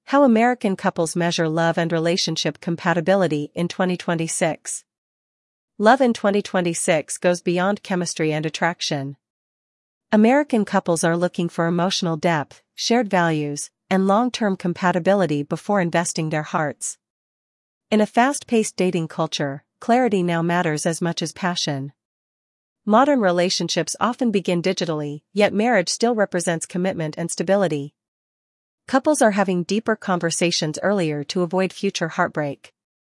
How American couples measure love and relationship compatibility in 2026. Love in 2026 goes beyond chemistry and attraction. American couples are looking for emotional depth, shared values, and long-term compatibility before investing their hearts. In a fast-paced dating culture, clarity now matters as much as passion. Modern relationships often begin digitally, yet marriage still represents commitment and stability. Couples are having deeper conversations earlier to avoid future heartbreak.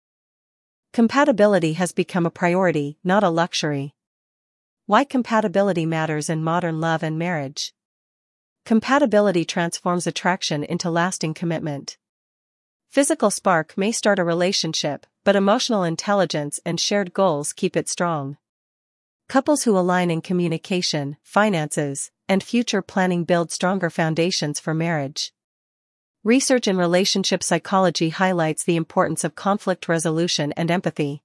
Compatibility has become a priority, not a luxury. Why compatibility matters in modern love and marriage. Compatibility transforms attraction into lasting commitment. Physical spark may start a relationship, but emotional intelligence and shared goals keep it strong. Couples who align in communication, finances, and future planning build stronger foundations for marriage. Research in relationship psychology highlights the importance of conflict resolution and empathy.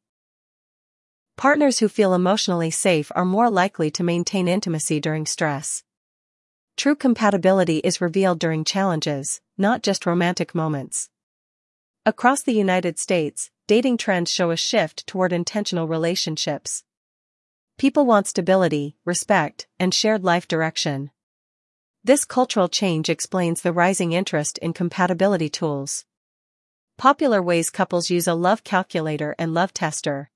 Partners who feel emotionally safe are more likely to maintain intimacy during stress. True compatibility is revealed during challenges, not just romantic moments. Across the United States, dating trends show a shift toward intentional relationships. People want stability, respect, and shared life direction. This cultural change explains the rising interest in compatibility tools. Popular ways couples use a love calculator and love tester.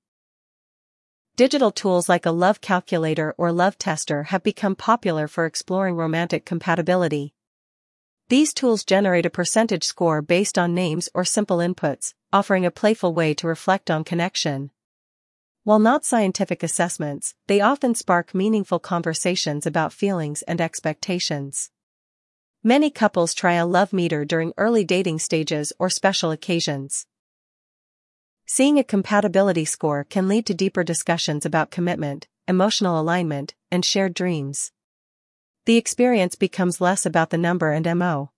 Digital tools like a love calculator or love tester have become popular for exploring romantic compatibility. These tools generate a percentage score based on names or simple inputs, offering a playful way to reflect on connection. While not scientific assessments, they often spark meaningful conversations about feelings and expectations. Many couples try a love meter during early dating stages or special occasions. Seeing a compatibility score can lead to deeper discussions about commitment, emotional alignment, and shared dreams. The experience becomes less about the number and MO.